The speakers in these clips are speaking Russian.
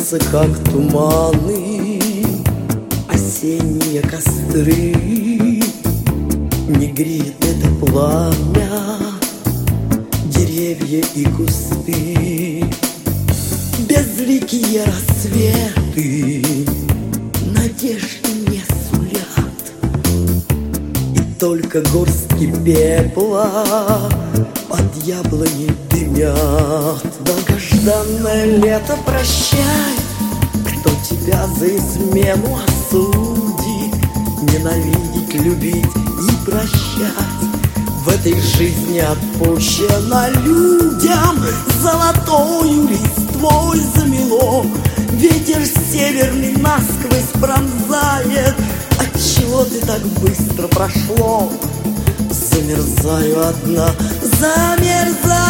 Дымятся, как туманы, осенние костры. Не греет это пламя деревья и кусты. Безликие рассветы надежды не сулят, и только горстки пепла под яблони дымят. Долгожданное лето, прощай, кто тебя за измену осудит. Ненавидеть, любить и прощать в этой жизни отпущено людям. Золотою листвой замело, ветер северный насквозь пронзает. Отчего ты так быстро прошло? Замерзаю одна, замерзаю.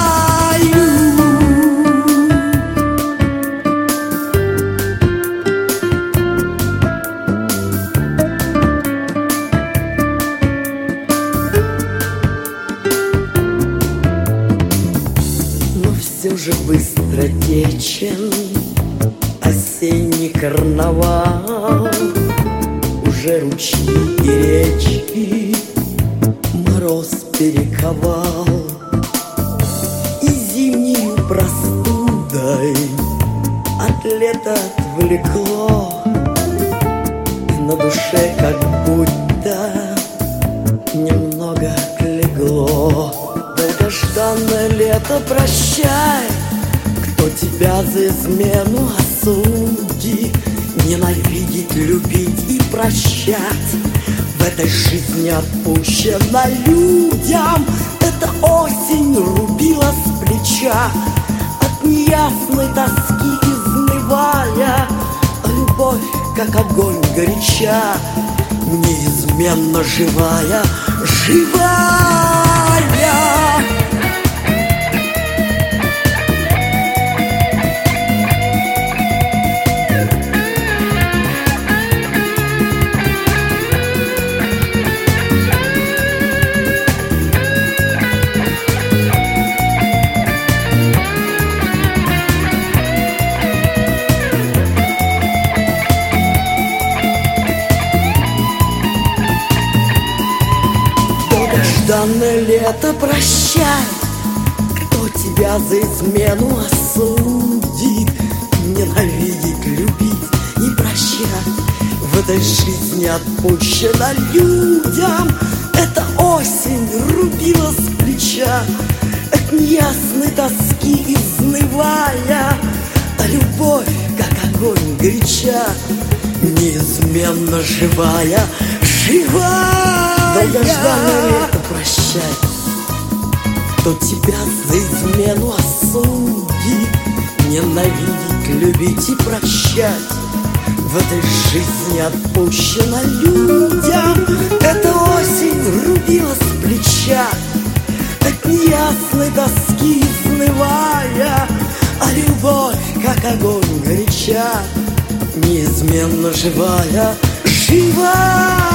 Все же быстро течен осенний карнавал. Уже ручьи и речки мороз перековал, и зимнею простудой от лета отвлекло, и на душе как будто немного отлегло. Долгожданное лето, прощай, кто тебя за измену осудит. Ненавидеть, любить и прощать в этой жизни отпущено людям. Эта осень рубила с плеча, от неясной тоски изнывая. А любовь, как огонь горяча, неизменно живая, живая. Долгожданное лето, прощай, кто тебя за измену осудит. Ненавидеть, любить и прощать в этой жизни отпущено людям. Эта осень рубила с плеча, от неясной тоски изнывая. А любовь, как огонь горяча, неизменно живая, живая. Долгожданное лето, прощай, кто тебя за измену осудит. Ненавидеть, любить и прощать в этой жизни отпущено людям. Эта осень рубила с плеча, от неясной тоски изнывая. А любовь, как огонь горяча, неизменно живая, живая.